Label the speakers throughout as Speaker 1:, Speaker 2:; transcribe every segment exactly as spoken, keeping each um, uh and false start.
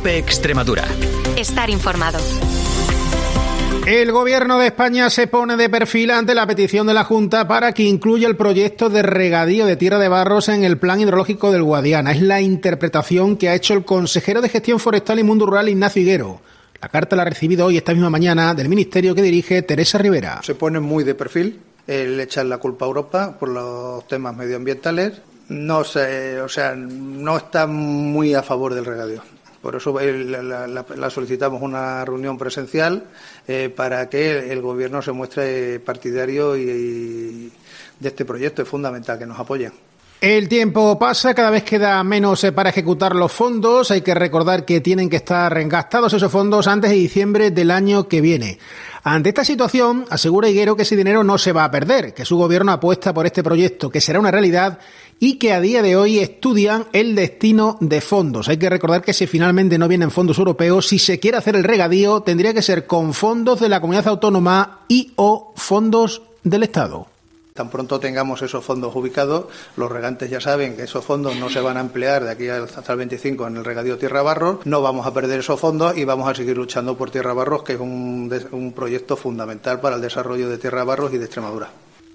Speaker 1: COPE Extremadura.
Speaker 2: Estar informado.
Speaker 3: El Gobierno de España se pone de perfil ante la petición de la Junta para que incluya el proyecto de regadío de Tierra de Barros en el plan hidrológico del Guadiana. Es la interpretación que ha hecho el consejero de Gestión Forestal y Mundo Rural, Ignacio Higuero. La carta la ha recibido hoy, esta misma mañana, del Ministerio que dirige Teresa Rivera.
Speaker 4: Se pone muy de perfil, el echar la culpa a Europa por los temas medioambientales. No sé, o sea, no está muy a favor del regadío. Por eso la, la, la solicitamos una reunión presencial eh, para que el Gobierno se muestre partidario y, y de este proyecto. Es fundamental que nos apoyen.
Speaker 3: El tiempo pasa, cada vez queda menos para ejecutar los fondos. Hay que recordar que tienen que estar gastados esos fondos antes de diciembre del año que viene. Ante esta situación, asegura Higuero que ese dinero no se va a perder, que su gobierno apuesta por este proyecto, que será una realidad y que a día de hoy estudian el destino de fondos. Hay que recordar que si finalmente no vienen fondos europeos, si se quiere hacer el regadío, tendría que ser con fondos de la comunidad autónoma y o fondos del Estado.
Speaker 4: Tan pronto tengamos esos fondos ubicados, los regantes ya saben que esos fondos no se van a emplear de aquí hasta el veinticinco en el regadío Tierra Barros. No vamos a perder esos fondos y vamos a seguir luchando por Tierra Barros, que es un, un proyecto fundamental para el desarrollo de Tierra Barros y de Extremadura.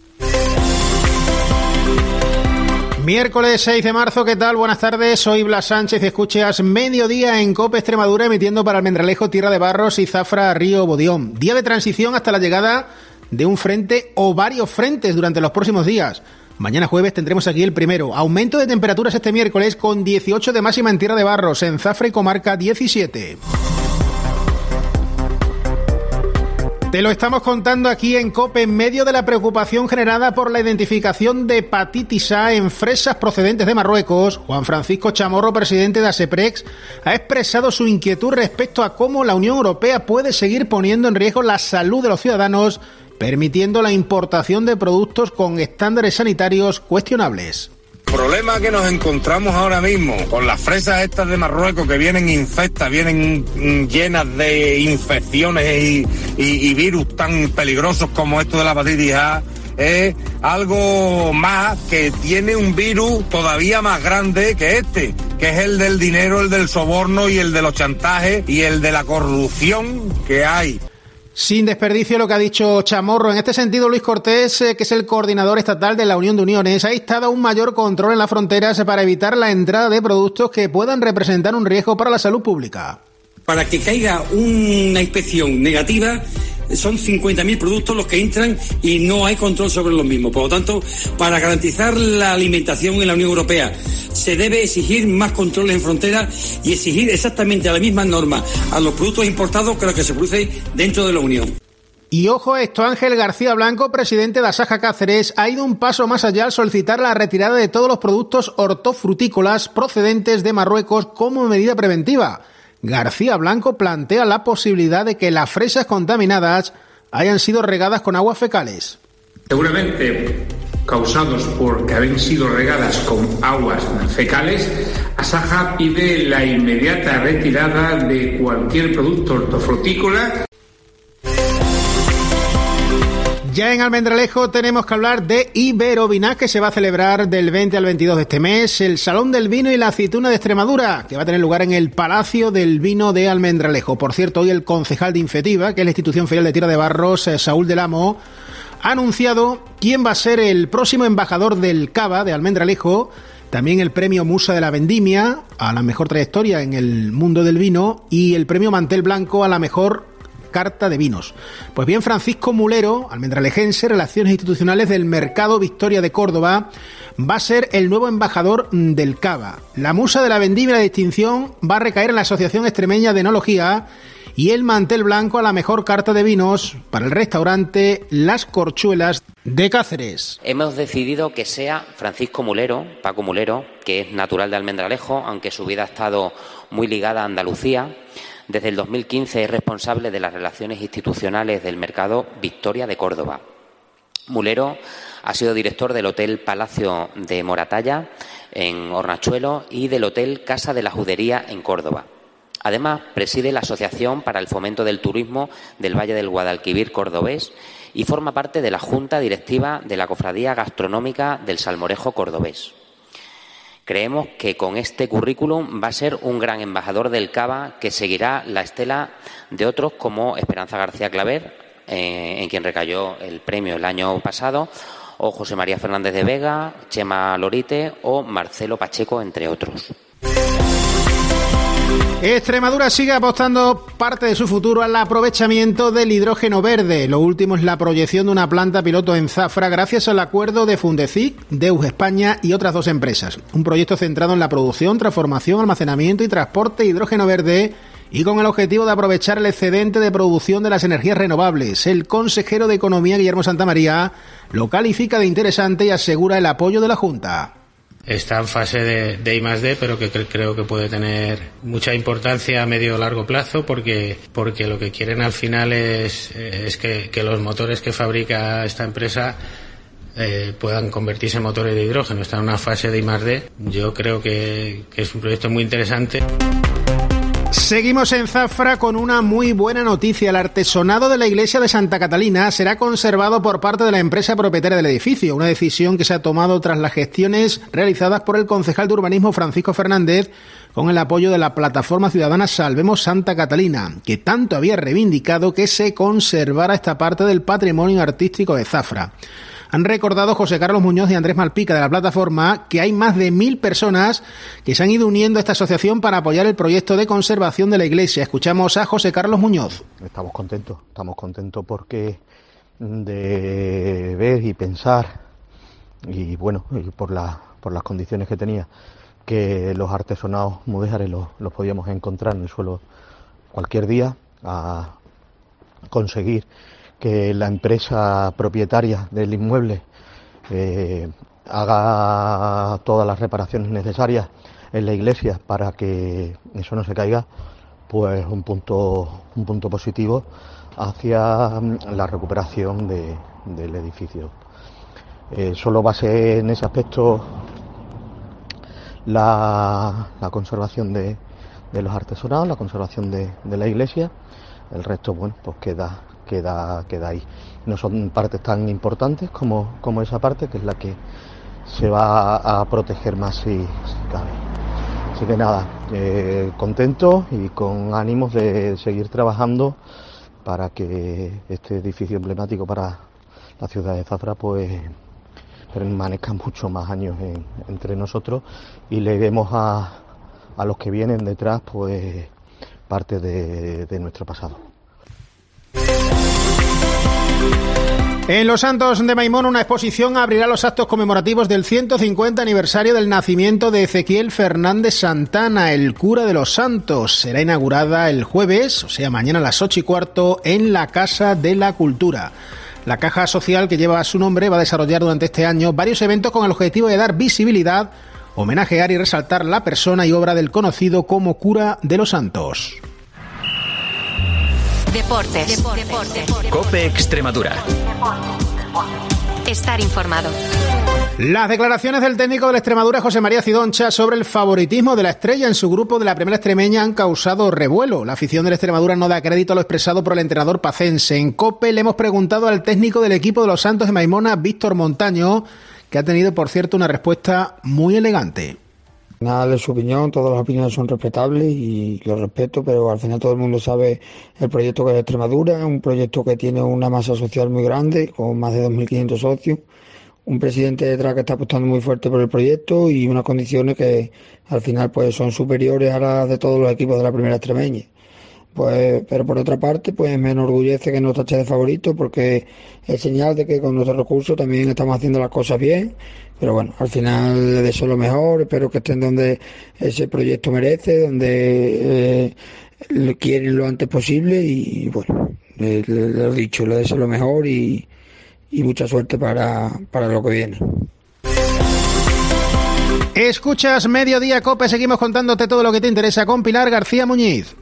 Speaker 3: Miércoles seis de marzo, ¿qué tal? Buenas tardes, soy Blas Sánchez, escuchas Mediodía en COPE Extremadura, emitiendo para Almendralejo, Tierra de Barros y Zafra, Río Bodión. Día de transición hasta la llegada de un frente o varios frentes durante los próximos días. Mañana jueves tendremos aquí el primero. Aumento de temperaturas este miércoles con dieciocho de máxima en Tierra de Barros, en Zafra y comarca diecisiete. Te lo estamos contando aquí en COPE en medio de la preocupación generada por la identificación de hepatitis A en fresas procedentes de Marruecos. Juan Francisco Chamorro, presidente de ASEPREX, ha expresado su inquietud respecto a cómo la Unión Europea puede seguir poniendo en riesgo la salud de los ciudadanos, permitiendo la importación de productos con estándares sanitarios cuestionables.
Speaker 5: El problema que nos encontramos ahora mismo con las fresas estas de Marruecos que vienen infectas, vienen llenas de infecciones y, y, y virus tan peligrosos como esto de la hepatitis A, es algo más que tiene un virus todavía más grande que este, que es el del dinero, el del soborno y el de los chantajes y el de la corrupción que hay.
Speaker 3: Sin desperdicio lo que ha dicho Chamorro. En este sentido, Luis Cortés, eh, que es el coordinador estatal de la Unión de Uniones, ha instado a un mayor control en las fronteras para evitar la entrada de productos que puedan representar un riesgo para la salud pública.
Speaker 6: Para que caiga una inspección negativa, son cincuenta mil productos los que entran y no hay control sobre los mismos. Por lo tanto, para garantizar la alimentación en la Unión Europea, se debe exigir más controles en frontera y exigir exactamente a la misma norma a los productos importados que los que se producen dentro de la Unión.
Speaker 3: Y ojo a esto, Ángel García Blanco, presidente de Asaja Cáceres, ha ido un paso más allá al solicitar la retirada de todos los productos hortofrutícolas procedentes de Marruecos como medida preventiva. García Blanco plantea la posibilidad de que las fresas contaminadas hayan sido regadas con aguas fecales.
Speaker 7: Seguramente causados por que habían sido regadas con aguas fecales, Asaja pide la inmediata retirada de cualquier producto hortofrutícola.
Speaker 3: Ya en Almendralejo tenemos que hablar de Iberovinac, que se va a celebrar del veinte al veintidós de este mes, el Salón del Vino y la Aceituna de Extremadura, que va a tener lugar en el Palacio del Vino de Almendralejo. Por cierto, hoy el concejal de Infetiva, que es la institución ferial de Tierra de Barros, Saúl del Amo, ha anunciado quién va a ser el próximo embajador del Cava de Almendralejo, también el premio Musa de la Vendimia a la mejor trayectoria en el mundo del vino y el premio Mantel Blanco a la mejor carta de vinos. Pues bien, Francisco Mulero, almendralejense, Relaciones Institucionales del Mercado Victoria de Córdoba, va a ser el nuevo embajador del Cava. La Musa de la Vendimia y la distinción va a recaer en la Asociación Extremeña de Enología y el Mantel Blanco a la mejor carta de vinos para el restaurante Las Corchuelas de Cáceres.
Speaker 8: Hemos decidido que sea Francisco Mulero, Paco Mulero, que es natural de Almendralejo, aunque su vida ha estado muy ligada a Andalucía. Desde el dos mil quince es responsable de las relaciones institucionales del Mercado Victoria de Córdoba. Mulero ha sido director del Hotel Palacio de Moratalla en Hornachuelo y del Hotel Casa de la Judería en Córdoba. Además, preside la Asociación para el Fomento del Turismo del Valle del Guadalquivir cordobés y forma parte de la Junta Directiva de la Cofradía Gastronómica del Salmorejo cordobés. Creemos que con este currículum va a ser un gran embajador del Cava que seguirá la estela de otros como Esperanza García Claver, eh, en quien recayó el premio el año pasado, o José María Fernández de Vega, Chema Lorite o Marcelo Pacheco, entre otros.
Speaker 3: Extremadura sigue apostando parte de su futuro al aprovechamiento del hidrógeno verde. Lo último es la proyección de una planta piloto en Zafra gracias al acuerdo de Fundecic, Deus España y otras dos empresas. Un proyecto centrado en la producción, transformación, almacenamiento y transporte de hidrógeno verde y con el objetivo de aprovechar el excedente de producción de las energías renovables. El consejero de Economía, Guillermo Santamaría, lo califica de interesante y asegura el apoyo de la Junta.
Speaker 1: Está en fase de, de I más D, pero que cre- creo que puede tener mucha importancia a medio o largo plazo, porque porque lo que quieren al final es, es que, que los motores que fabrica esta empresa eh, puedan convertirse en motores de hidrógeno. Está en una fase de I más D. Yo creo que, que es un proyecto muy interesante.
Speaker 3: Seguimos en Zafra con una muy buena noticia. El artesonado de la iglesia de Santa Catalina será conservado por parte de la empresa propietaria del edificio, una decisión que se ha tomado tras las gestiones realizadas por el concejal de urbanismo Francisco Fernández con el apoyo de la plataforma ciudadana Salvemos Santa Catalina, que tanto había reivindicado que se conservara esta parte del patrimonio artístico de Zafra. Han recordado José Carlos Muñoz y Andrés Malpica de la plataforma que hay más de mil personas que se han ido uniendo a esta asociación para apoyar el proyecto de conservación de la iglesia. Escuchamos a José Carlos Muñoz.
Speaker 2: Estamos contentos, estamos contentos porque de ver y pensar, y bueno, y por, la, por las condiciones que tenía, que los artesonados mudéjares los, los podíamos encontrar en el suelo cualquier día, a conseguir que la empresa propietaria del inmueble eh, haga todas las reparaciones necesarias en la iglesia para que eso no se caiga, pues un punto un punto positivo hacia la recuperación de, del edificio. Eh, solo va a ser en ese aspecto la, la conservación de, de los artesonados, la conservación de, de la iglesia. El resto, bueno, pues queda queda queda ahí. No son partes tan importantes como, como esa parte, que es la que se va a proteger más si, si cabe. Así que nada, eh, contento y con ánimos de seguir trabajando para que este edificio emblemático para la ciudad de Zafra pues permanezca muchos más años en, entre nosotros y le demos a, a los que vienen detrás pues parte de, de nuestro pasado.
Speaker 3: En Los Santos de Maimón, una exposición abrirá los actos conmemorativos del ciento cincuenta aniversario del nacimiento de Ezequiel Fernández Santana, el cura de los Santos. Será inaugurada el jueves, o sea, mañana a las ocho y cuarto, en la Casa de la Cultura. La caja social que lleva su nombre va a desarrollar durante este año varios eventos con el objetivo de dar visibilidad, homenajear y resaltar la persona y obra del conocido como cura de los Santos.
Speaker 9: Deportes. Deportes.
Speaker 10: COPE Extremadura.
Speaker 9: Estar informado.
Speaker 3: Las declaraciones del técnico de la Extremadura, José María Cidoncha, sobre el favoritismo de la Estrella en su grupo de la Primera Extremeña han causado revuelo. La afición de la Extremadura no da crédito a lo expresado por el entrenador pacense. En COPE le hemos preguntado al técnico del equipo de los Santos de Maimona, Víctor Montaño, que ha tenido, por cierto, una respuesta muy elegante.
Speaker 11: Nada de su opinión, todas las opiniones son respetables y lo respeto, pero al final todo el mundo sabe el proyecto que es Extremadura, un proyecto que tiene una masa social muy grande, con más de dos mil quinientos socios, un presidente detrás que está apostando muy fuerte por el proyecto y unas condiciones que al final pues son superiores a las de todos los equipos de la Primera Extremeña. Pues, pero por otra parte, pues me enorgullece que nos tache de favorito porque es señal de que con nuestros recursos también estamos haciendo las cosas bien. Pero bueno, al final le deseo lo mejor, espero que estén donde ese proyecto merece, donde eh, lo quieren lo antes posible y bueno, le, le, le he dicho, le deseo lo mejor y, y mucha suerte para, para lo que viene.
Speaker 3: Escuchas Mediodía Cope, seguimos contándote todo lo que te interesa con Pilar García Muñiz.